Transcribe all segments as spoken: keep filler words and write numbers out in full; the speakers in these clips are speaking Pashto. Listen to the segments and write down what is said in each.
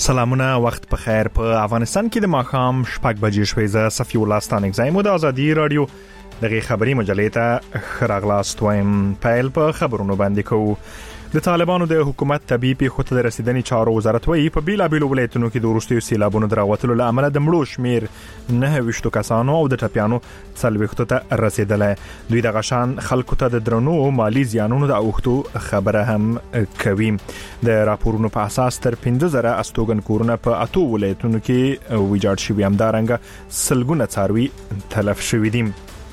سلامونه، وخت په خیر. په افغانستان کې د ماښام شپږ بجې شوې. زه صفي الله ستانک زایم د ازادي رادیو دغه خبري مجلې ته خراغلاست وایم. پیل په خبرونو باندې کوو. د طالبانو د حکومت طبيعي پیښو ته د رسیدنې چارو وزارت وایي په بیلابیلو ولایتونو کې د وروستیو سیلابونو دراوتلو له امله د مړو شمیر نه ویشتو کسانو او د ټپیانو څلوېښتو ته رسیدلی. دوی د غشان خلکو ته د درنو مالی زیانونو د اوښتو خبره هم کوي. د راپورونو په اساس تر پنځه زره استوګن کورونه په اتو ولایتونو کې ویجاړ شوي، همدارنګه سلګونه څاروي تلف شوي دي.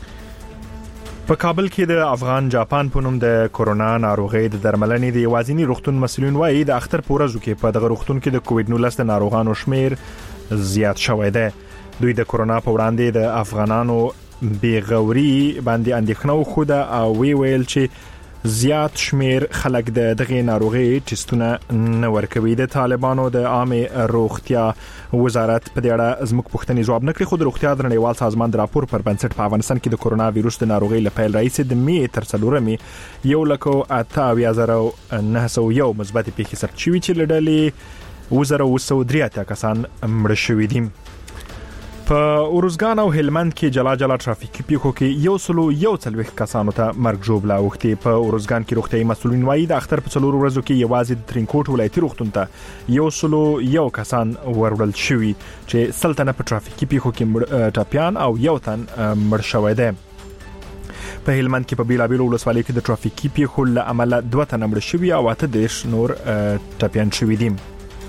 په کابل کې د افغان جاپان په نوم د کورونا ناروغي د درملنې د یوازینی روغتون مسؤلین وایي د اختر په ورځو کې په دغه روغتون کې د کووډ نولس د ناروغانو شمیر زیات شوی دی. دوی د کورونا په وړاندې د افغانانو بیغوري باندې اندېښنه وښوده او وی ویل چې زیات شمیر خلک د دغه ناروغي ټیسټونه نه ورکوي. د طالبانو د عامه روغتیا وزارت په دې اړه زموږ پوښتنې جواب نه کړی، خو د روغتیا د نړیوال سازمان د راپور پر بنسټ په افغانستان کې د کورونا وایروس د ناروغي له پیل راهیسې د می تر څلورمې یو لکه اته اویا زره نه سوه یو مثبت پیښې ثبت شوي چې له ډلې اوه زره اوه سوه درې اتیا کسان مړه شوي دي. په اورزګان او هلمند کې جلا جلا ترافیکي پیښو کې یو سلو یو څلوېښت کسانو ته مرګ ژوبله اوښتې. په اورزګان کې روغتیايي مسؤلین وایي د اختر په څلورو ورځو کې یوازې د ترینکوټ ولایتي روغتون ته یو سلو یو کسان وروړل شوي چې سل تنه په ترافیکي پیښو کې ټپیان او یو تن مړ شوی دی. په هلمند کې په بیلابیلو ولسوالیو کې د ترافیکي پیښو له امله دوه تنه مړه شوي او اته دېرش نور ټپیان شوي دي.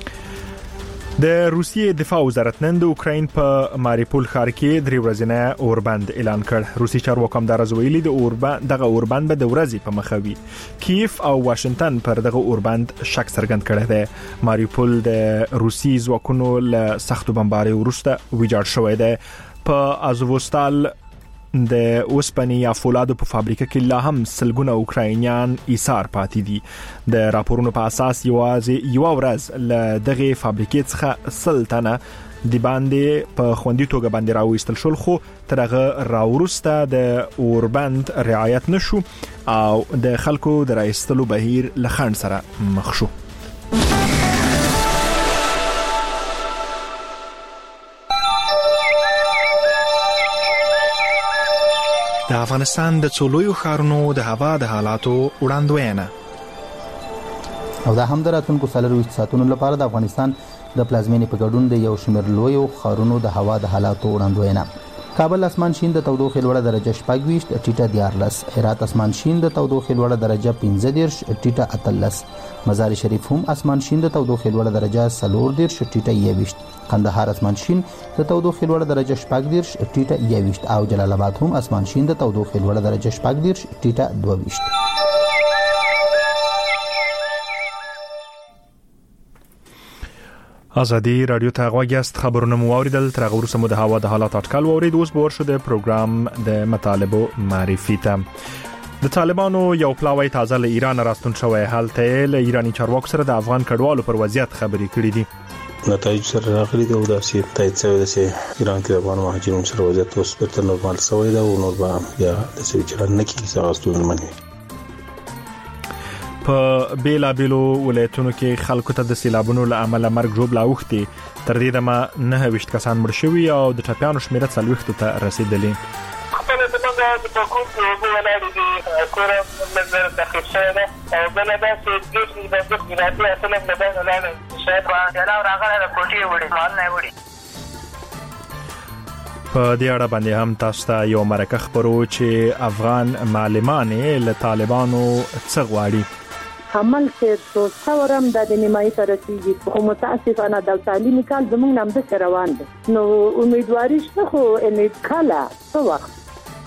د روسیې دفاع وزارت نن د اوکراین په ماریپول ښار کې درې ورځې اوربند اعلان کړ. روسي چارواکو همدارز ویلي د اوربند دغه اوربند به د ورځې په مخه وي. کیف او واشنگټن پر دغه اوربند شک څرګند کړی دی. ماریپول د روسي ځواکونو له سختو بمبارۍ وروسته ویجاړ شوی دی. په ازووستال د اوسپنې یا فولادو په فابریکه کې لا هم سلګونه اوکراینیان ایثار پاتې دي. د راپورونو په اساس یوازې یو ورځ له دغه فابریکې څخه سل تنه د باندې په خوندي توګه باندې راوېستل شول، خو تر هغه راوروسته د اوربند رعایت نشو او د خلکو د راایستلو بهیر له خنډ سره مخ شو. د افغانستان د څولویو ښارونو د هوا د حالاتو وړاندوینه او دا هم د راتلونکو څلورویشت ساعتونو لپاره د افغانستان د پلازمینې په ګډون د یو شمېر لویو ښارونو د هوا د حالاتو وړاندوینه. کابل اسمان شین د تودوخې لوړه درجه شپږ ویشت ټیټه دیارلس، هرات اسمان شین د تودوخې لوړه درجه پنځه دېرش ټیټه اتلس، مزار شریف هم اسمان شین د تودوخې لوړه درجه څلور دېرش ټیټه یوویشت، قندهار اسمان شین د تودوخې لوړه درجه شپږ دېرش ټیټه یوویشت او جلال آباد هم اسمان شین د تودوخې لوړه درجه شپږ دېرش ټیټه دوه ویشت. ازادي رادیو ته غواګست خبرونه مو اوریدل. تر هغه وروسته مو د هوا د حالات اټکل واورید. اوس به ورشو د پروګرام د مطالبو معرفي ته. د طالبانو یو پلاوی تازه له ایران راستون شوی. هلته له ایرانی چارواکو سره د افغان کډوالو پر وضعیت خبرې کړې دي. نتایج سره راغلي دي او دا چې تایید شوی دی چې ایران کې د افغان مهاجرینو سره وضعیت اوس بیرته نورمال شوی دی او نور به بیا د څه چلن نه کیږي څنګه ستونزمن وي. په بیلابیلو ولایتونو کې خلکو ته د سیلابونو له امله مرګ ژوبله اوښتې. تر دې دمه نه ویشت کسان مړه شوي او د ټپیانو شمېره څلوېښتو ته رسېدلي. خپله زموږ د پکوټ کې اوبه ولاړې دي، کوره لږ تخریب شوی ده او بله داسې ګېټ د بندق ولایتي اصل هم له دغه ولاړه شاید جلا راغلی د کوټې یې وړي مالونه یې وړي. په دې اړه باندې هم تاسو ته یو مرکه خبرو چې افغان معلمانې له طالبانو څه غواړي. عمل کې څو څورم د نیمایي سره رسیږي، خو متاسفانه د تعلیمي کال زموږ نام د روان دي. نو امیدواري شته خو امید کاله څه وخت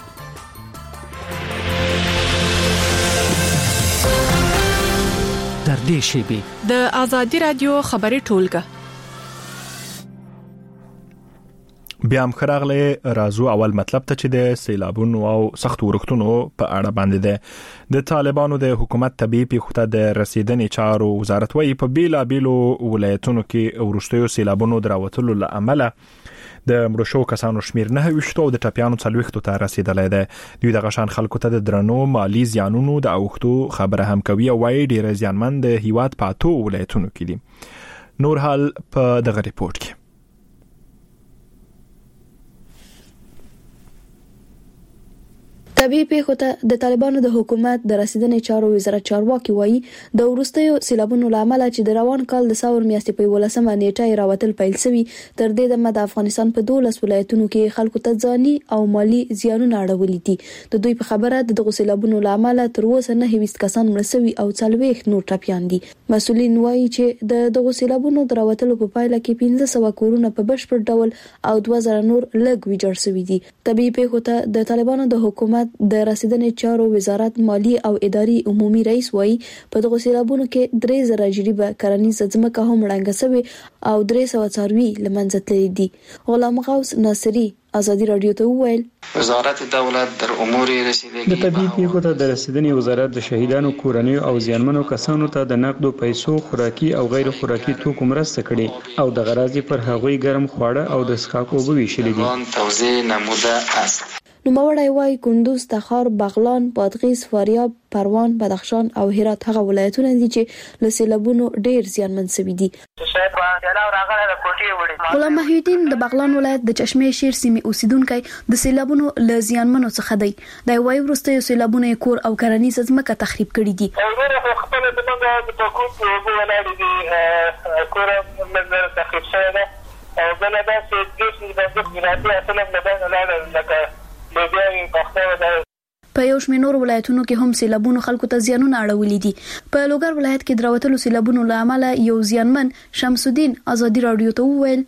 در دې شیبي د ازادي رادیو خبري ټولګه. بیا هم خراغله رازو اول مطلب ته چې د سیلابونو او سخت ورښتونو په اړه باندې ده. د طالبانو د حکومت طبيعي پیښو ته د رسیدنې چارو وزارت وایي په بیلابیلو ولایتونو کې ورښتیو سیلابونو دراوتلو له امله د مړو شو کسانو شمیر نه ویشتو او د ټپیانو څلوېښتو ته رسیدلی دی. دوی د غشان خلکو ته د درنو مالی زیانونو د اوښتو خبره هم کوي او وايي ډېر زیانمن د هیواد په اتو ولایتونو کې دي. نور حال په دغه ریپورت کې. طبيعي پیښو ته د طالبانو د حکومت د رسیدنې چارو وزارت چارواکي وایي د ورستیو سیلابونو لامل چې د روان کال د ساور میاشتې په ولسمه نیټه راوتل پیل شوی تر دې د مد افغانستان په دولس ولایتونو کې خلکو ته ځاني او مالی زیانونه اړولي دي. د دوی په خبره د دغه سیلابونو لامل تر اوسه نه هیڅ کسان مرسوي او څلويخ نور ټپيان دي. مسؤلین وایي چې د دغه سیلابونو دراوتلو په پایله کې پنځه سوه کورونه په بشپړ ډول او دوه زره نور لږ ویجاړ شوي دي. طبيعي پیښو ته د طالبانو د حکومت د رسیدنې چارو وزارت مالی او اداري عمومي رئیس وایي په دغه سیلابونو کې درې زره جریبه کرنیزه ځمکه هم ړنګه شوې او درې سوه څاروي له منځه تللي دي. غلام غوث ناصري ازادي رادیو ته وویل وزارت دولت در امور رسیدګي د طبيعي پیښو ته د رسیدنې وزارت د شهیدانو کورنیو او زیانمنو کسانو ته د نقدو پیسو خوراکي او غیر خوراکي توکو مرسته کړي او د غرازي پر هغوی ګرم خواړه او د څښاک اوبه ویشلې دي. توزیع نموده است. نوموړی وایي کندوز، تخار، بغلان، بادغیس، فاریاب، پروان، بدخشان او هرات هغه ولایتونه دي چې له سیلابونو ډیر زیانمن شوي دي. غلام محی الدین د بغلان ولایت د چشمه شیر سیمې اوسیدونکی د سیلابونو له زیانمنو څخه دی. د وایي وروسته سیلابونه کور او کرنیزه ځمکه تخریب کړي دي. خپل د موږ د کوم په ولاړ دي کور منځ تخریب شوی دی او بل دا چې د دې د ولایت اصله مدن لاله لکه په یو شمېر نور ولایتونو کې هم سیلابونو خلکو ته زیانونه اړولي دي. په لوګر ولایت کې دراوتلو سیلابونو له امله یو زیانمن شمس الدین ازادي رادیو ته وویل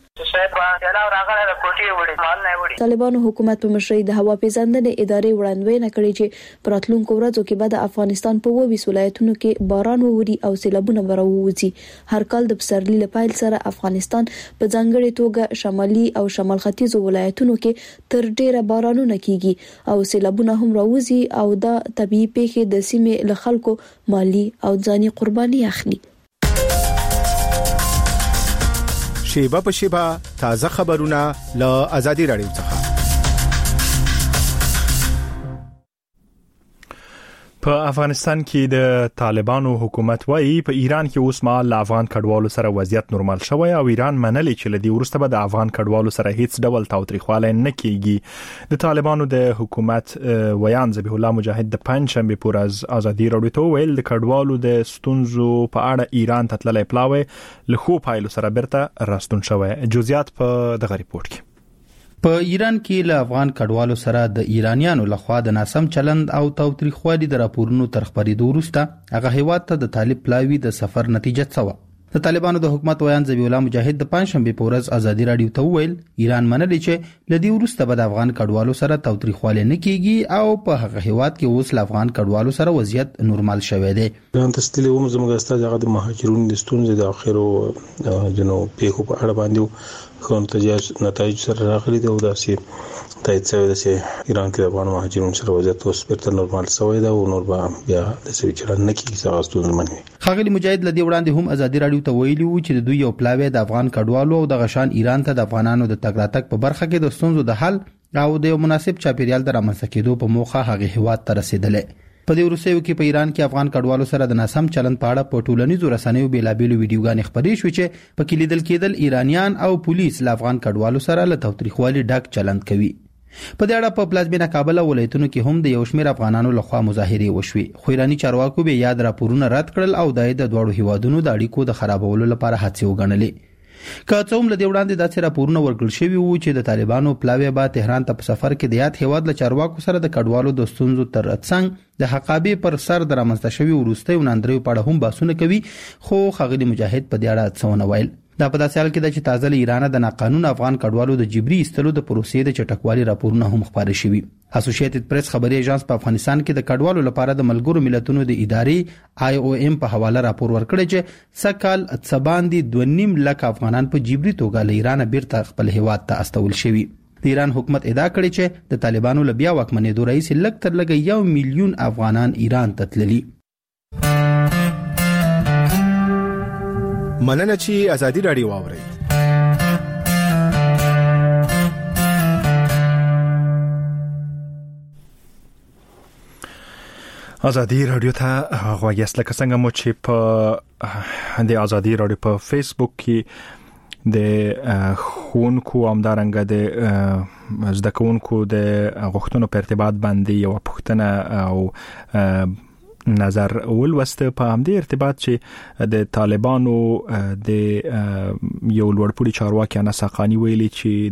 طالبانو حکومت په مشرۍ د هوا پیژندنې ادارې وړاندوینه کړې چې په راتلونکو ورځو کې به د افغانستان په اووه ویشت ولایتونو کې باران ووري او سیلابونه به راووځي. هر کال د پسرلي له پیل سره افغانستان په ځانګړې توګه شمالي او شمال ختیځو ولایتونو کې تر ډیره بارانونه کیږي او سیلابونه هم راوځي او دا طبيعي پیښې د سیمې له خلکو مالی او ځاني قرباني اخلي. شیبه په شیبه تازه خبرونه له آزادي رادیو څخه. په افغانستان کې د طالبانو حکومت وایي په ایران کې اوس مهال له افغان کډوالو سره وضعیت نورمال شوی او ایران منلي چې لدی ورسته به د افغان کډوالو سره هیڅ ډول تاوتریخوالی نه کیږي. د طالبانو د حکومت ویان ذبیح الله مجاهد د پنځشنبه پر ورځ آزادي رادیو ته ویل د کډوالو د ستونزو په اړه ایران ته تللی پلاوی له خو پایلو سره برته راستون شوی. جزئیات په دغه ریپورت کې. په ایران کې له افغان کډوالو سره د ایرانیانو لخوا د ناسم چلند او تاوتریخوالي د راپورونو تر خبرېدو وروسته هغه هیواد ته د طالب پلاوی د سفر نتیجه څه و. د طالبانو د حکومت ویان ذبیح الله مجاهد د پنځشنبه په ورځ آزادي رادیو ته ویل ایران منلي چې لدی وروسته به د افغان کډوالو سره تاوتریخوالی نه کیږي او په هغه هیواد کې اوس له افغان کډوالو سره وضعیت نورمال شوی دی. ایران ته ستلی ومه زموږ استاد هغه د مهاجرونو د ستونزې د اخرو جنو پیښو په اړه باندې خو نتایج سره راغلي دی او داسې تایید شوی دی چې ایران کې د افغان مهاجرونو سره وضعیت اوس بیرته نورمال شوی دی او نور به بیا داسې چلند نه کیږي چې هغه ستونزمن وي. ښاغلي مجاهد له دې وړاندې هم آزادي رادیو ته ویلي وو چې د دوی یو پلاوی د افغان کډوالو او د غشان ایران ته د افغانانو د تګ راتګ په برخه کې د ستونزو د حل او د یو مناسب چاپیریال د رامنځته کېدو په موخه هغه هیواد ته رسیدلې. په دې وروستیو کې په ایران کې افغان کډوالو سره د ناسم چلند په اړه په ټولنیزو رسنیو بیلابېلو ویډیوګانې خپرې شوې چې په کې لیدل کېدل ایرانیان او پولیس له افغان کډوالو سره له تاوتریخوالي ډک چلند کوي. په دې اړه په پلازمینه کابل ولایتونو کې هم د یو شمېر افغانانو لخوا مظاهرې وشوې. خو ایرانی چارواکو به یاد راپورونه رد کړل او د دواړو هیوادونو د اړیکو د خرابولو لپاره هڅې وګڼلې. که څه هم له دې وړاندې داسې راپورونه ورکړل شوي وو چې د طالبانو پلاوی به تهران ته په سفر کې د یاد هیواد له چارواکو سره د کډوالو د ستونزو تر څنګ د حقابې پر سر د رامنځته شوي وروستیو ناندریو په اړه هم بحثونه کوي. خو ښاغلي مجاهد په دې اړه څه ونه ویل. دا په داسې حال کې ده چې تازه له ایران د ناقانونه افغان کډوالو د جبري ایستلو د پروسې د چټکوالي راپورونه هم خپاره شوي. اسوسییټډ پریس خبري ایجنس په افغانستان کې د کډوالو لپاره د ملګرو ملتونو د ادارې آی او ایم په حواله راپور ورکړی چې سکهال څباندې دوه نیم لک افغانان په جبري توګه له ایران بیرته خپل هیواد ته استول شوي. د ایران حکومت ادعا کړې چې د طالبانو له بیا واکمنېدو راهیسې لږ تر لږه یو میلیون افغانان ایران ته تللي. مننه چې آزادي رادیو واورئ. ازادي رادیو ته غواړی است لکه څنګه مو چې په د ازادي رادیو په فیسبوک کې د خونکو امدارنګ د زده کوونکو د غوښتنو په ارتباط باندې یو پوښتنه او نظر ولوسته په همدې ارتباط چې د طالبانو د یو لوړپوړي چارواکي انس حقانی ویلي چې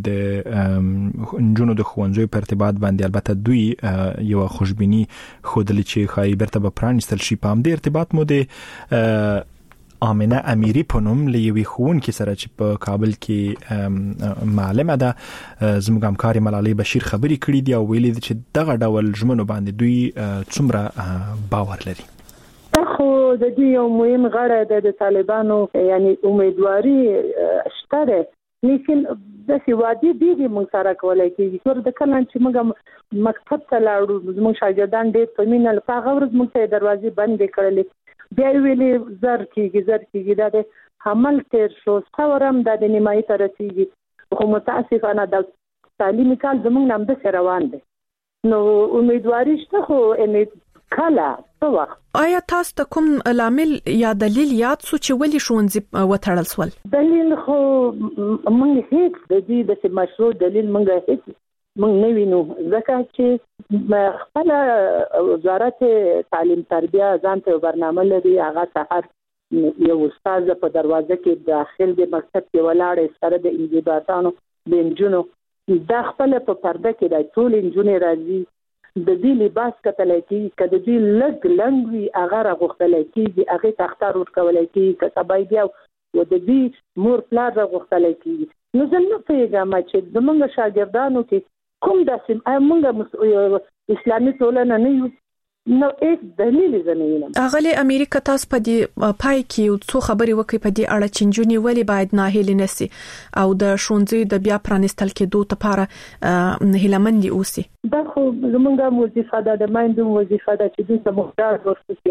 د انجونو د خوندزوی په ارتباط باندې البته دوی یو خوشبینی خودلی چې خای برته به پرانستل شي په همدې ارتباط مو د آمنه امیری پنوم لیوی خون کې سره چې په کابل کې معلمه ده زموږ همکار ملالۍ بشیر خبري کړې دی او ویلي چې دغه ډول ژمنو باندې دوی څومره باور لري. خو د دې یو مهم غړی د طالبانو یعنی امیدواري شته ده، لیکن د سیوادي ډېری موږ سره کولای کېږي تر د کله چې موږ مکتب ته لاړو زموږ شاګردان ډېر په مینه په هغه ورځ موږ ته دروازې بندې کړلې بیا ویلې زر کېږي زر کېږي دا د حمل تیر شو څورم د نیمایي ته رسېږي خو متاسفانه د تعلیمي کال زموږ نه همداسې روان دی نو امیدواري شته خو امید کله څه وخت. آیا تاسو ته کوم لامل یا دلیل یاد سو چې ولې ښوونځي وتړل سول؟ دلیل خو موږ هیڅ د دې د مشروع دلیل موږ هیڅ موږ نه وینو ځکه چې خپل وزارت تعلیم تربیه ځان ته برنامه لري. هغه سحر یو استاد په دروازه کې داخل د مکتب کې ولاړ سره د انضباطانو د انجونو د خپل په پرده کې د ټول انجونې راځي د دې لباس کتلای کی کده دې لګ لنګوي هغه راغختلای کیږي هغه تختار ورکولای کیږي کتابای بیا و د دې مور پلار راغختلای کیږي نو زموږ په یګه چې زموږ شاګردانو کې کوم داسې موږ اسلامي ټولنه نه یو نو هیڅ دلیل زمینه. اغلی امریکا تاسو په دې پای کې څو خبرې وکړي په دې اړه چې جنونی ولی باید ناهیل نسی او د ښوونځي د بیا پرانستل کېدو لپاره هیلمندي اوسي. دا خو زمونږه وظیفه ده د مایندو وظیفه ده چې د مختار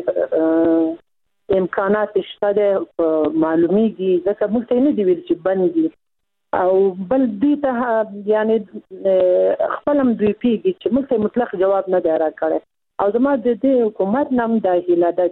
ورته امکانات شته ده معلومیږي ځکه موږ ته نه دی ویل چې بندي او بل دې ته یعنی خپلم دوی پیږي چې موږ ته مطلق جواب نه دی راکړی او زما د دې حکومت نام د هیله ده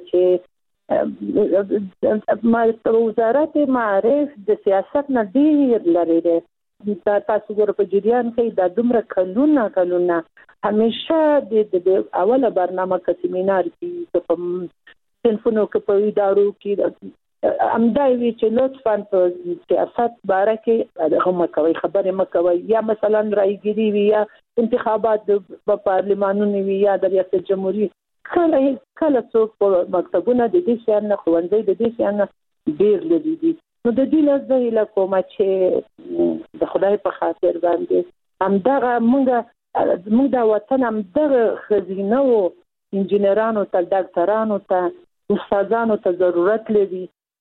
چې وزارت معارف د سیاست نه ډیر لري دی دا تاسو ګور په جریان کې د دومره کلونه کلونه همیشه د اوله برنامه کې سیمینار کې په صنفونو کې په ادارو کې امدای وی چې لطفاً په سیاست باره کې هم کوي خبرې مکوي یا مثلا رایګيري وی یا انتخابات په پارلمانونو وی یا د ریاست جمهوریت کله کله څوک په مکتبونو د دې شان نه خوندې د دې شان ډیر لدی دي نو د دې لږه له کومه چې د خدای په خاطر باندې همدغه موږ موږ د وطن همدغه خزینه او انجنیرانو ته ډاکټرانو ته استادانو ته ضرورت لري.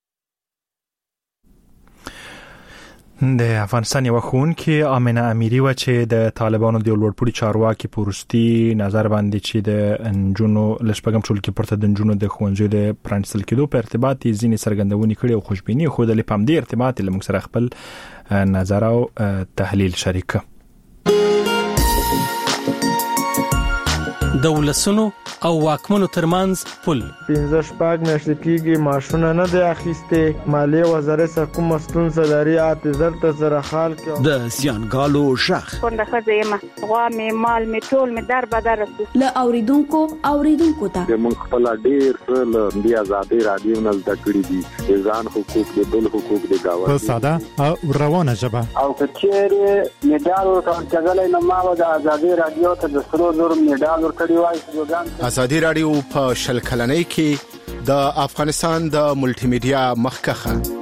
د افغانستان یو خونکي آمنه امیری و چې د طالبانو د لوړپوړي چارواکي پورستی نظر باندې چې د انجونو لشپګم ټول کې پرته د انجونو د خوندزو د پرانستل کېدو په ارتباط ځینې سرګندونې کړي او خوشبيني خو د لپام دی ارتباط لمږ سره خپل نظر او تحلیل شریک دولسونو او واکمنو ترمنځ پل پنځه شپږ میاشتې کېږي معاشونه نه دی اخیستې مالیه وزارت سره کومه ستونزه لري اته زر ته زره خال کې د زیانګالو شخ څنګه خځه یم غوا می مال می ټول می در بدر له اوریدونکو اوریدونکو ته موږ خپل ډیر څه د آزادي رادیو نه زده کړی دي ځان حقوق د بل حقوق د گاوه په ساده او روانه ژبه او کچېره میډال ورکړل کېدل نو ما د آزادي رادیو ته د سرو زر میډال ورکړی وای. ازادي رادیو په شل کلنۍ کې د افغانستان د ملټي میډیا مخکخه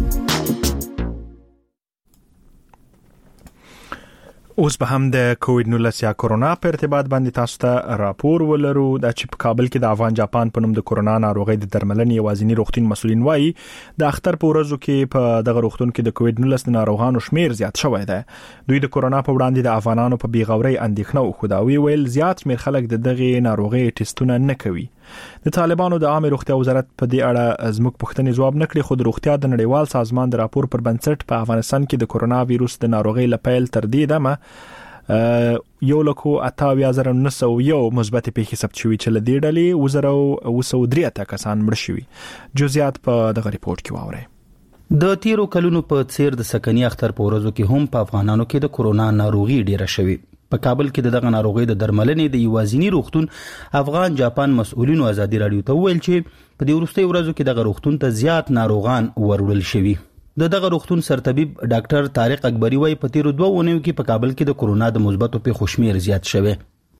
اوس به هم د کووډ نولس یا کورونا په ارتباط باندې تاسو ته راپور ولرو د چې په کابل کې د افغان جاپان په نوم د کورونا ناروغي د درملنې یوازینی روغتون مسولین وایي د اختر په ورځو کې په دغه روغتون کې د کووډ نولس د ناروغانو شمیر زیات شوی دی. دوی د کورونا په وړاندې د افغانانو په بیغوري اندېښنه او خداوي ویل زیات شمیر خلک د دغه ناروغي ټیسټونه نه کوي. د طالبانو د عامه روغتیا وزارت په دې اړه زموږ پوښتنې جواب نکړي خو د روغتیا د نړیوال سازمان د راپور پر بنسټ په افغانستان کې د کورونا وایروس د ناروغي لپاره تر دې دمه یو لکو اتاویا زره نسو یو مثبت پیښې ثبت شوي چې لدې ډلې وزره وسو درې اته کسان مړ شوي. جزئیات په دغه ریپورت کې واورئ. د تیرو کلونو په څیر د سکنی اختر په ورځو کې هم په افغانانو کې د کورونا ناروغي ډیره شوې. په کابل کې دغه ناروغي د درملنې د یوازینی روغتون افغان جاپان مسؤلینو ازادي رادیو ته ویل چې په دې وروستي ورځو کې دغه روغتون ته زیات ناروغان وروړل شوي. د دغه روغتون سرطبيب ډاکټر طارق اکبری وايي په تیرو دوه ونیو کې په کابل کې د کورونا د مثبتو پیښو شمیر زیات شوی.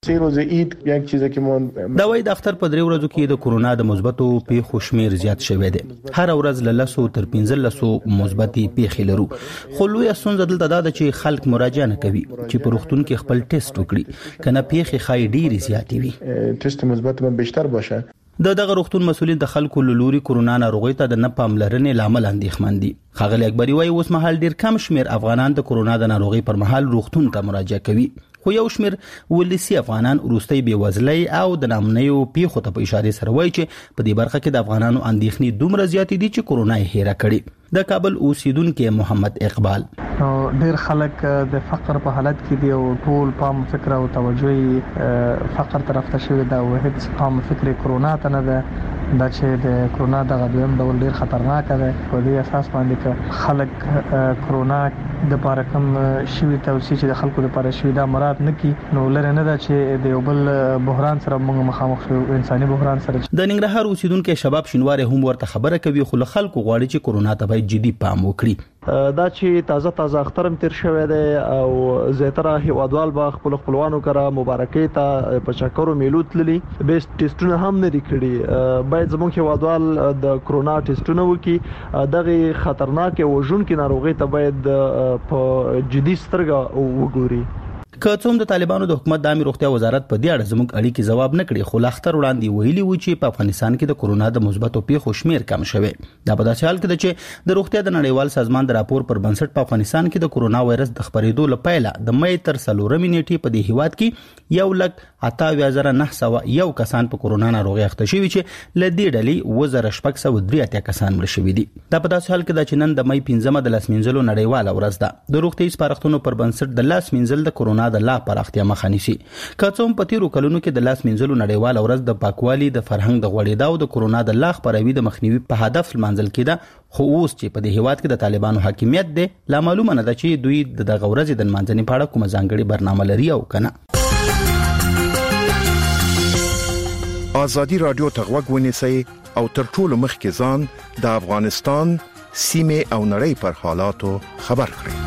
دا وایي د اختر په درې ورځو کې د کورونا د مثبتو پیښو شمیر زیات شوی دی. هر ورځ له لسو تر پنځلسو مثبتې پیښې لرو. خو لوی ستونزه دلته دا ده چې خلک مراجعه نه کوي چې په روغتون کې خپل ټیسټ وکړي کنه پیښې خای ډېری زیاتې وي. ټیسټ مثبت به بیشتر باشه. د دغه روغتون مسؤلین د خلکو لوري کورونا ناروغي ته د نه پاملرنې لامل اندېښمن دي. خاغلی اکبری وايي اوس مهال ډیر کم شمیر افغانان د کورونا د ناروغي پر مهال روغتون ته مراجعه کوي. خو یو شمیر ولسی افغانان وروستي بېوزلۍ او د نامنیو پیښو ته په اشاره سره وایي چې په دې برخه کې د افغانانو اندېښنې دومره زیاتې دي چې کورونا یې هېره کړي. د کابل اوسیدونکو محمد اقبال ډیر خلک د فقر په حالت کې دی او ټول پام فکر او توجه فقر طرف ته شوی دا او هیڅ پام فکر کورونا ته نه ده. دا چې د کورونا دغه دویم ډول ډیر خطرناک دی. په دې اساس باندې چې خلک کورونا د پاره کوم شوی توصیه چې د خلکو لپاره شوی دا مراد نه کی نو لره نه دا چې د یو بل بحران سره موږ مخامخ شو انساني بحران سره. د ننګرهار اوسیدونکو شباب شینوار هم ورته خبره کوي خو خلکو غواړي چې کورونا ته باید جدي پام وکړي. دا چې تازه تازه اخترم تیر شوی دی او زیاتره هیوادوال با خپل خپلوانو کرا مبارکي ته په چکرو میلوت للی بیس ټیسټونه هم نه لیکړي. باید زموږ هیوادوال د کورونا ټیسټونه وکړي. دغه خطرناک او ژوندۍ ناروغي ته باید په جدي سترګه وګوري. که څوم د طالبانو د حکومت د امیر روغتیا وزارت په دې اړه زموږ اړیکې جواب نه کړي خو لاختر وړاندې ویلي و چې په افغانستان کې د کورونا د مثبتو پیښو شمیر کم شوی. دا په داسې حال کې ده چې د روغتیا د نړیوال سازمان د راپور پر بنسټ په افغانستان کې د کورونا وایرس د خپرېدو لپاره د مې تر څلورمې نیټې په دې هیواد کې یو لک اتاویا زره نه سوه یو کسان په کورونا ناروغي اخته شوي چې ل دې ډلې وزره شپږ سوه درې اتیا کسان مړ شوي دي. دا په داسې حال کې ده چې نن د مې پنځمه د لاس مینځلو نړیواله ورځ ده. د روغتي سپارښتنو پر بنسټ د لاس مینځل د کورونا د لا پراختیا مخه نیسي. که څوم په تیرو کلونو کې د لاس مینځلو نړیواله ورځ د پاکوالي د فرهنګ د غوړېدا او د کورونا د لا خپروي د مخنیوي په هدف لمانځل کېده. خو اوس چې په دې هیواد کې د طالبانو حاکمیت دی لا معلومه نه ده چې دوی د دغه ورځې د لمانځنې په اړه کومه ځانګړې برنامه لري او کنه. ازادي رادیو ته غوږ ونیسئ او تر ټولو مخکې ځان د افغانستان سیمه او نړۍ پر حالاتو خبر کړئ.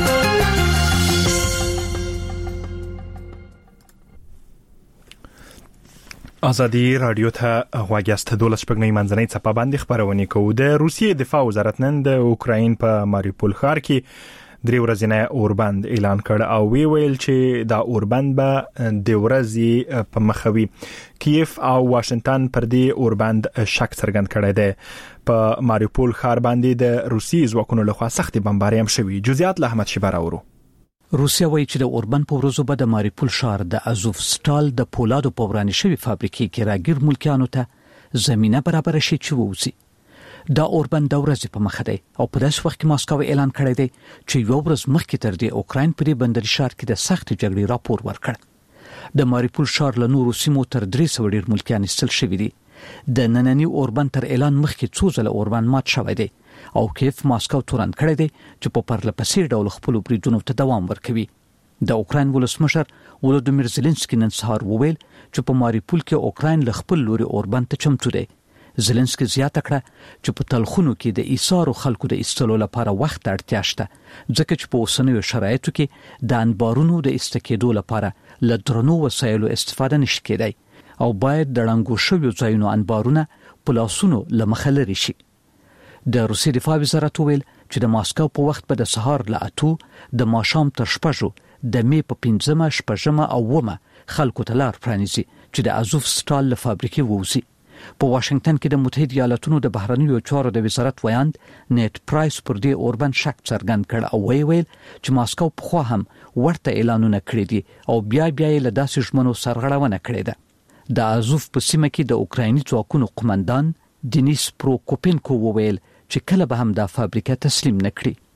ازادي رادیو ته غواګست دولس پګنې منځنۍ صفه باندې خبرونه کوي. د روسیې دفاع وزارت نن د اوکراین په ماریوپول ښار کې درې ورځې اوربند اعلان کړ او وی ویل چې دا اوربند به د ورځې په مخوي. کیف او واشنگټن پر دې اوربند شک څرګند کړی دی. په ماریوپول ښار باندې د روسي ځواکونو لخوا سختي بمباري هم شوي. جزئیات له احمد شیبر اورو. روسیا وایي چې د اوربند په ورځو به د ماریوپول ښار د ازوف سټال د پولادو په ورانې شوی فابریکې کې راګیر ملکیانو ته زمينه برابر شي چې ووزي. دا اوربند د ورځې په مخه دی او په داس وخت کې ماسکو اعلان کړی دی چې یو ورځ مخکې تر دې اوکراین په دې بندري ښار کې د سخت جګړې راپور ورکړ. د ماریوپول ښار له نورو سیمو تر درې سوه ډیر ملکیان استل شوي دي. د نننی اوربند تر اعلان مخکې څو ځله اوربند مات شوی دی او کیف ماسکو تورن کړی دی چې په پرلپسې ډول خپل بریدونو ته دوام ورکوي. د اوکراین ولسمشر ولودیمیر زيلنسکي نن سهار وویل چې په ماریوپول کې اوکراین له خپل لوري اوربند ته چمتو دی. زيلنسکي زیاته کړه چې په تلخونو کې د ایثارو خلکو د استلو لپاره وخت اړتیا شته ځکه چې په اوسنیو شرایطو کې د انبارونو د استکېدو لپاره له درنو وسایلو استفاده نشي کېدای او باید د ړنګو شویو ځایونو انبارونه په لاسونو له مخه لرې شي. د روسي دفاع وزارت ویل چې د ماسکو په وخت به د سهار له اتو د ماښام تر شپږو د می په پنځمه شپږمه او ومه خلکو ته لار پرانیزي چې د ازوف سټال له فابریکې ووزي. په واشنگټن کې د متحده ایالاتونو د بهرنیو چارو د وزارت ویاند نیټ پرایس پر دې اوربند شک څرګند کړ او وی ویل چې ماسکو په خوا هم ورته اعلانونه کړی دي او بیا بیا له داسې ژمنو سرغړونه کړې ده. د ازوف په سیمه کې د اوکرایني ځواکونو قومندان دینیس پروکوپینکو وویل چې کله به هم دا فابریکه تسلیم نکړي.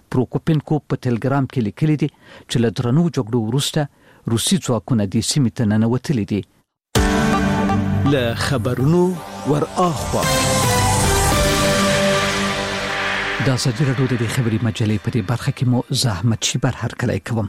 پروکوپینکو په ټلګرام کې لیکلي دي چې له درنو جګړو وروسته روسي ځواکونه د سیمې ته ننوتلي دي. له خبرونو ور اخوا د ازادي راډیو د خبري مجلې په دې برخه کې مو زحمت شي بر هر کله کوم.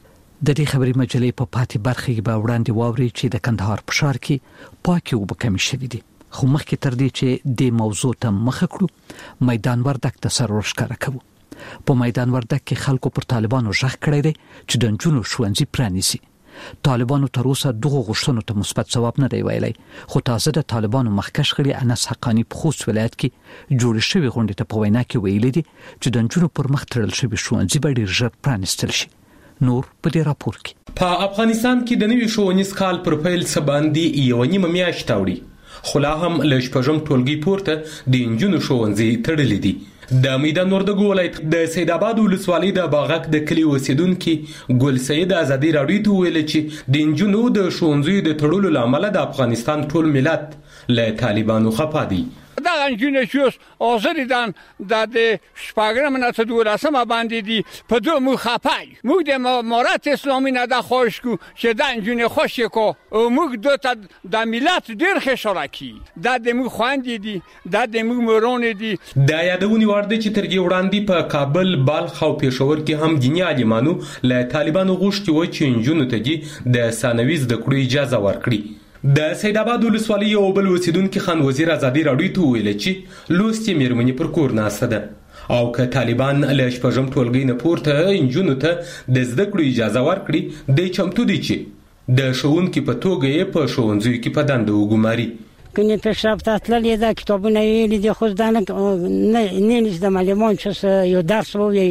د دې خبري مجلې په پاتې برخه کې به وړاندې واوري چې د کندهار په ښار کې پاکي اوبه کمې شوې دي. خو مخکې تر دې چې د موضوع ته مخه کړو میدان وردک ته سر ورښکاره کوو. په میدان وردک کې خلکو پر طالبانو ژغ کړی دی چې د نجونو ښوونځي پرانیسي. طالبانو تر اوسه دغه غوښتنو ته مثبت ځواب نه دی ویلی، خو تازه د طالبانو مخکښ غړي انس حقانی په خوست ولایت کې جوړ شوی غونډې ته په وینا کې ویلي دي چې د نجونو پر مخ تړل شوی ښوونځي به ډېر ژر پرانیستل شي. نور په دې راپور کې په افغانستان کې د نوي ښوونیز کال پر پیل څه باندې یوه نیمه میاشت اوړي، خو لا هم له شپږم ټولګي پورته د نجونو ښوونځي تړلي دي. د میدان وردګو ولایت د سید آباد ولسوالۍ د باغک د کلي اوسیدونکي ګل سید ازادي راډیو ته ویل چې د نجونو د ښوونځیو د تړلو له امله د افغانستان ټول ملت له طالبانو خفه دی. دا انجونه چې اوسري دان د شپږم نه ته دولسمه باندې دي په دوه مو خپای موږ د امارات اسلامي نه د خوښ کو چې دا انجونه خوشی کو او موږ دوه د ملت ډیر خوشالکی دا د مو خواندې دي دا د مو مرونه دي. دا یادونی ورده چې تر دې وړاندې په کابل، بلخ او پېښور کې هم دیني عالمانو له طالبانو غوښتي و چې انجونو ته دي د ثانوي زده کړو اجازه ورکړي. د سید آباد ولسوالۍ یو بل اوسیدونکي خان وزیر ازادي راډیو ته ویل چې لوستې مېرمنې پر کور ناسته ده او که طالبان له شپږم ټولګي نه پورته انجونو ته د زده کړو اجازه ورکړي دی چمتو دي چې د ښوونکي په توګه یې په ښوونځیو کې په دنده وګماري. کني پیشرفت تللی دا کتابونه ویلي دي خو دا نه نه نشته معلومات چې یو درس ووایي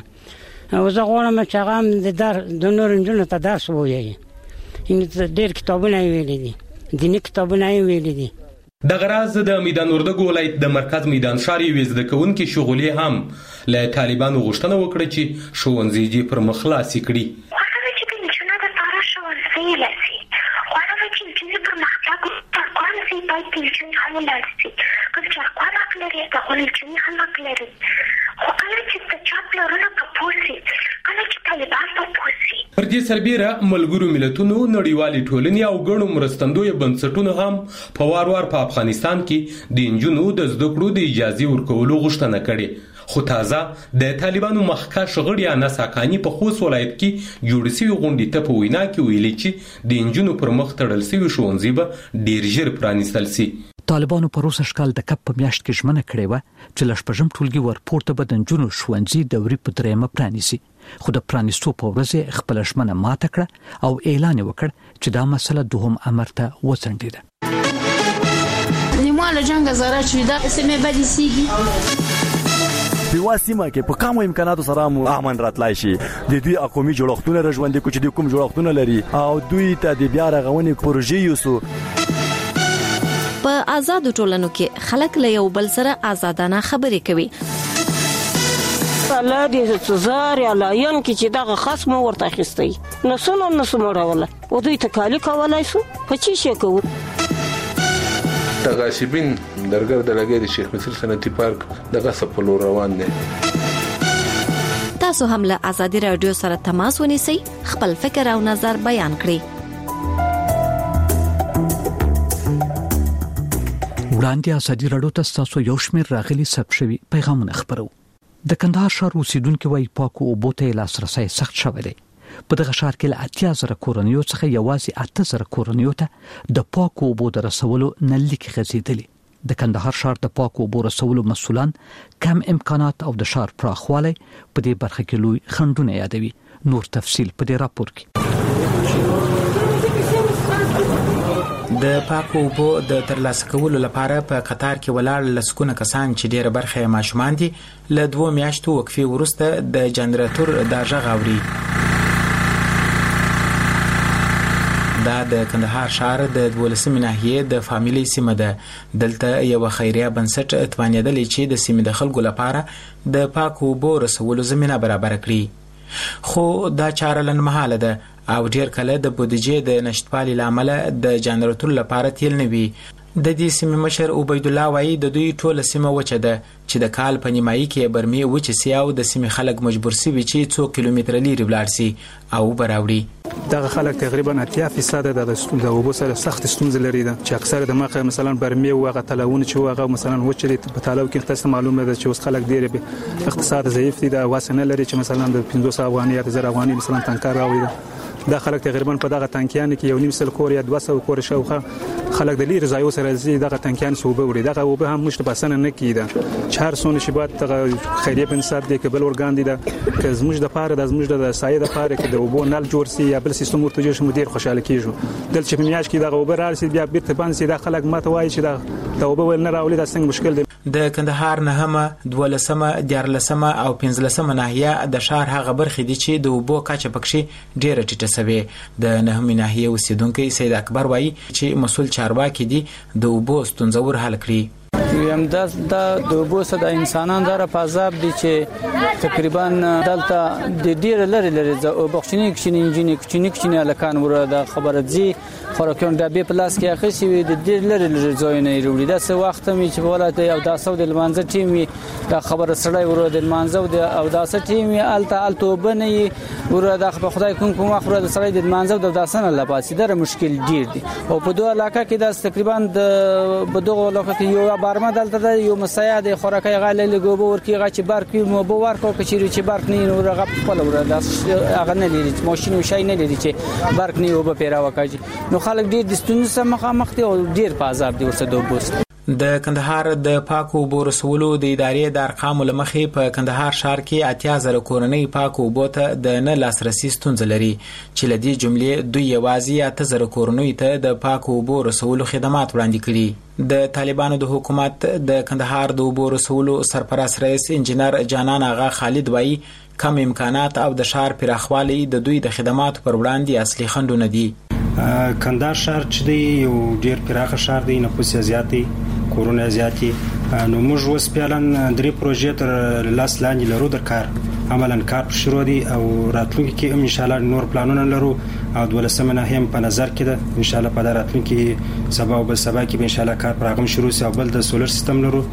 چېرته او زه غواړم چې هغه هم د در د نور نجونو ته درس ووایي. این ډېر کتابونه ویلي دي، دیني کتابونه ویلي دي. دغه راز د میدان وردګو ولایت د مرکز میدان ښار یوې زده کوونکې شغلې هم له طالبانو غوښتنه وکړه چې ښوونځي دې پر مخ خلاصې کړي. غواړم چې د نجونو دپاره ښوونځی ولسي، غواړم چې نجونې پر مخ ترکوان سي، باید د نجونې هم ولاړ سي. که د ترکوان حق لري دغه نجونې هم حق لري، خو کله چې د چا پلرونه په پوه سي، کله چې طالبان په پوه سي. پر دې سربېره ملګرو ملتونو، نړیوالې ټولنې او ګڼو مرستندویه بنسټونو هم په وار وار په افغانستان کې د نجونو د زده کړو د اجازې ورکولو غوښتنه کړې، خو تازه د طالبانو مخکښ غړي انس حقانی په خوست ولایت کې جوړ شوي غونډې ته په وینا کې ویلي چې د نجونو پر مخ تړل شوي ښوونځي به ډېر ژر پرانیستل شي. طالبانو په روسه شکل د کپ په میاشت کې ژمنه کړې و چې له شپږم ټولګي ورپورته به د نجونو ښوونځي دوري په دریمه پرانیسي، خو د پرانیستو په ورځ خپل ژمنه ماته کړه او اعلان وکړ چې دا مسله دوهم امر ته وڅنډېده. نیمه جنگ زاره چې دا سمې بدې سیږي په واسمه کې په کوم امکاناتو سره مو امن راتلای شي. د دوی اقومي جوړښتونه رژوندې کوچ د کوم جوړښتونه لري او دوی ته د بیا رغونې پروژې یوسو. په آزاد ټولنو کې خلک له یو بل سره آزادانه خبرې کوي. الله دې زار یا لاین کې چې دغه خصم ورته اخیستی نو سونو نو سموروله او دوی ته کالی کولای شو په چی شي کوو. تغاشبین درګر د لګي د شیخ مصر صنعتي پارک دغه سپلو روان دي. تاسو هم له ازادي رادیو سره تماس ونیسئ، خپل فکر او نظر بیان کړئ. وړاندې ازادي راډیو ته تاسو یو شمېر راغلي ثبت شوي پیغامونه خبرو. د کندهار ښار اوسیدونکو وايي پاکو اوبو ته لاسرسی سخت شوی دی. په دغه ښار کې له اتیا زره کورنیو څخه یوازې اته زره کورنیو ته د پاکو اوبو د رسولو نه لیکې غځېدلي. د کندهار ښار د پاکو اوبو رسولو مسؤلان کم امکانات او د ښار پراخوالی په دې برخه کې لوی خنډونه یادوي. نور تفصیل په دې راپور کې. د پاکو اوبو د ترلاسه کولو لپاره په قطار کې ولاړ لسکونه کسان چې ډېره برخه یې ماشومان دي له دوه میاشتو وقفې وروسته د جنراتور دا غږ اوري. دا د کندهار ښار د دولسمې ناحیې د فامیلي سیمه ده. دلته یو خیریه بنسټ اتوانېدلی چې د سیمې د خلکو لپاره د پاکو اوبو رسولو زمینه برابر کړي، خو دا چاره لنډمهاله ده او ډیر کله د بودیجې د نشټوالي لامل د جنراتور لپاره تیل نه وي د دې سیمې مشر عبید الله وایي د دوی ټوله سیمه وچه ده چې د کال په نیمایي کې برمې وچې سي او د سیمې خلک مجبور سي چې څو کیلومتره لرې ولاړ سي او براوړي. دغه خلک تقریبا اتیا فیصد د د اوبو سره سخت ستونزې لري ده چې اکثر د مخه مثلا برمې او هغه تلاون چې هغه مثلا وچلې په تلاو کې تاسو معلومه ده چې اوس خلک ډیر اقتصاد ضعیف دي د واسنه لري چې مثلا د پنځوس افغاني یا زر افغاني مثلا تنکار راوړي. دا خلک تقریبا په دغه تانکیان کې یو نیم سل کور یا دوه سوه کور شاوخه خلک د لیر ځایو سره زی دغه تانکیان سوبه وړي. دغه وبه هم مشت بسنه نه کیده چې هر څونه شی بعد دغه خیریه بنسات دی کبل ورګان دي د که زموږ د پاره د زموږ د سایه د پاره کې د وبو نل جوړ سي یا بل سیستم ورته جوړ شي مدیر خوشاله کیږي. دل چې په میاش کې دغه وبه راسي بیا بیرته باندې سي د خلک ماته وایي چې دا د وبه ول نه راولي دا څنګه مشکل دی. د کندهار نهمه دولسمه دیارلسمه او پنځلسمه ناحیه د شهر هغه برخې دي چې د وبو کچه پکښې ډیره ټیټه سوي. د نهمه ناحیه اوسیدونکو سید اکبر وایي چې مسول چارواکي دي د وبو ستونزه ور حل کړي. یم دا د وبو سره د انسانان دره په عذاب دي چې تقریبا دلته د ډیر لري لري او بخښنی کښینی انجینی کښینی کښینی الکان ور د خبره دي خورکون د بي پلاس کې اخیسي وي د ډیر لري لري ځایونه وروړي دا څه وخت می چې ولایت او داسو د لمانځه ټیم دا خبره سړی ور د لمانځه او داسه ټیم الته الته بني ور د خدای کوم کوم اخره د سړی د لمانځه د داسنه لپاسي در مشکل ډیر دي او په دوه علاقه کې دا تقریبا د بدوغه علاقه کې یو بارما دلته یو مساعد خوراکي غاله لګوبو ورکی غا چې بارک مو بو ورکو کچيري چې بارک نه نو رغب خپل ور د اغه نه لري ماشين وشای نه لري چې بارک نه وب پیرا وکړي نو خلک ډیر د ستونزې سره مخامخ دي او ډیر په عذاب دي ورسره دوبوس. د کندهار د پاکو اوبو رسولو د ادارې د ارقامو لمخې په کندهار ښار کې اتیا زره کورنۍ پاکو اوبو ته د نه لاسرسي ستونزه لري چې لدی جملې دوی یوازې اته زره کورنۍ ته د پاکو اوبو رسولو خدمات وړاندې کړي. د طالبانو د حکومت د کندهار د اوبو رسولو سرپرست رئیس انجنیر جانان آغا خالد وایي کم امکانات او د ښار پراخوالی د دوی د خدماتو پر وړاندې اصلي خنډونه دي. کندهار ښار چې دی یو ډیر پراخه ښار دی، نفوس زیات دی، کورونه زیات دي. نو موږ اوس پیلن درې پروژې تر لاس لاندې لرو د کار عملاً کار شروع دي او راتلونکي کې ان شاء الله نور پلانونه لرو او دولسمه ناحیه په نظر کې ده ان شاء الله په راتلونکي سبا او بل سبا کې ان شاء الله کار پراغم شروع سي او بل د سولر سیستم لرو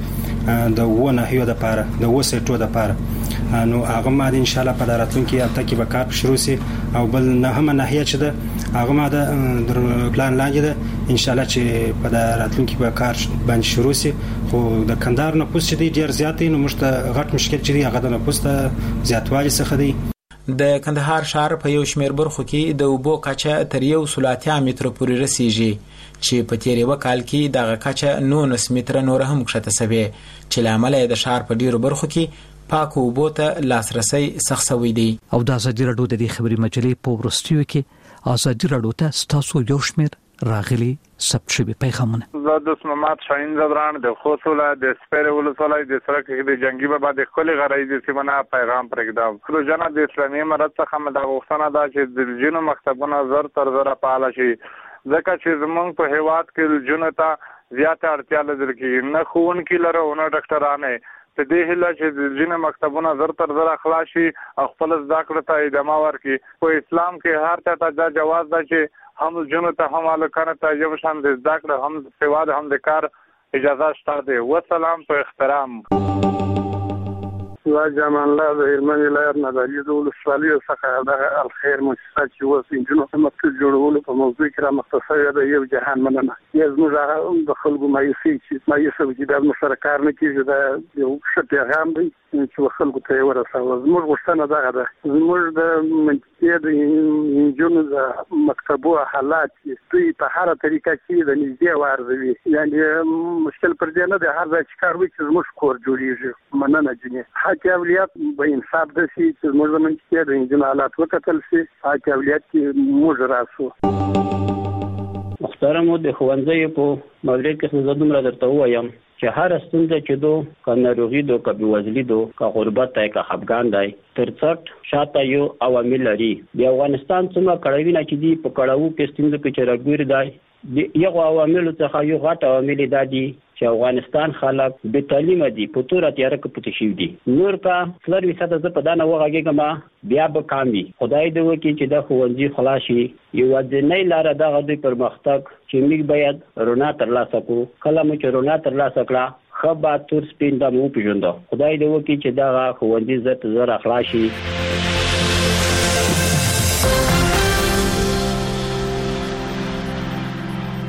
د و ناحیه د پاره د و سیټو د پاره نو هغه ما ان شاء الله په راتلونکي هفته کې به کار شروع سي او بل نه هم ناحیه چې ده هغه ما د پلان لاندې ده ان شاء الله چې په راتلونکي به کار باندې شروع سي. خو د کندهار نفوس چې دی ډیر زیات دی نو موږ ته غټ مشکل چې دی هغه د نفوس ته زیاتوالی څخه دی. د کندهار ښار په یو شمېر برخو کې د اوبو کچه تر یو سل اتیا متره پورې رسیږي چې په تیر یو کال کې دغه کچه نولس متره نور هم کښته شوې چې لامل یې د ښار په ډیرو برخو کې پاکو اوبو ته لاسرسي سخت شوی دی. او د ازادي راډیو د خبري مجلې په ورستیو کې ازادي راډیو ته ستاسو یو شمېر راغلي ثبت شوی پیغامونه. زه د سمات شاهین زدران د خوصله د سپیره ولسوالۍ د سړک د جنگي بابا د خپل غړۍ د سیمه پیغام پرېږدم. خو جنا د اسلامي امارت څخه مده غوښتنه ده چې د جنو مکتبونه زر تر زر فعال شي ځکه چې زمونږ په هیواد کې جنو ته زیاته اړتیا لري کې نه خوونکي لره او نه ډاکټرانه ته دې هله چې د جنو مکتبونه زر تر زر خلاص شي او خپل ځدا کړ ته ادامه ورکړي. په اسلام کې هر څه ته جواز ده چې هم جنو ته هم الکانه ته یو شان د زده کړه هم د سواد هم د کار اجازه شته دی. والسلام په احترام. واجب الله د هلمند ولایت نظریه د ولسوالۍ څخه د الخير مؤسسه چې اوس انجنونو په مکتب جوړولو په موضوع کې را مختصه ده یو جهان مننه. یو زموږ د خلکو مایوسي چې مایوسه چې د مشر کار نه کیږي دا یو ښه پیغام دی چې خلکو ته ورسوي. زموږ غوښتنه ده ده زموږ د منطقې د انجنونو د مکتبو حالات چې دوی په هر طریقه کې د نږدې وارزوي یعنی مشکل پر دې نه ده هر ځای چې کار وکړي چې زموږ کور جوړیږي مننه جنې حق اولیت به انصاف د شي چې موږ زمونږ کې د انجن حالات وکتل شي حق اولیت کې موږ راسو. محترم د خوانځي په مدرک کې زه دومره درته وایم چې هر ستونزه چې دو ک ناروغي دو ک بيوزلي دو ک غربت تای ک خفګان دی تر څټ شاته یو عوامل لري. د افغانستان څخه کړهوی نه چې دی په کړهو کې ستونزه کې چرګور دی یو عوامل څخه یو غټ عوامل دی چې افغانستان خلک به تعلیم دي په تور اتیار کې پټ شي دي نور کا څلور وساته ز په دانه وغږېګما بیا به کامي خدای دې وکړي چې د خوندې خلاصي یو ځنې لار دغه د پرمختګ چې موږ باید رونا ترلاسه کو کله مو چې رونا ترلاسه کړه خبا تور سپین د مو پیژنده خدای دې وکړي چې دا خوندې زت زر اخلاصي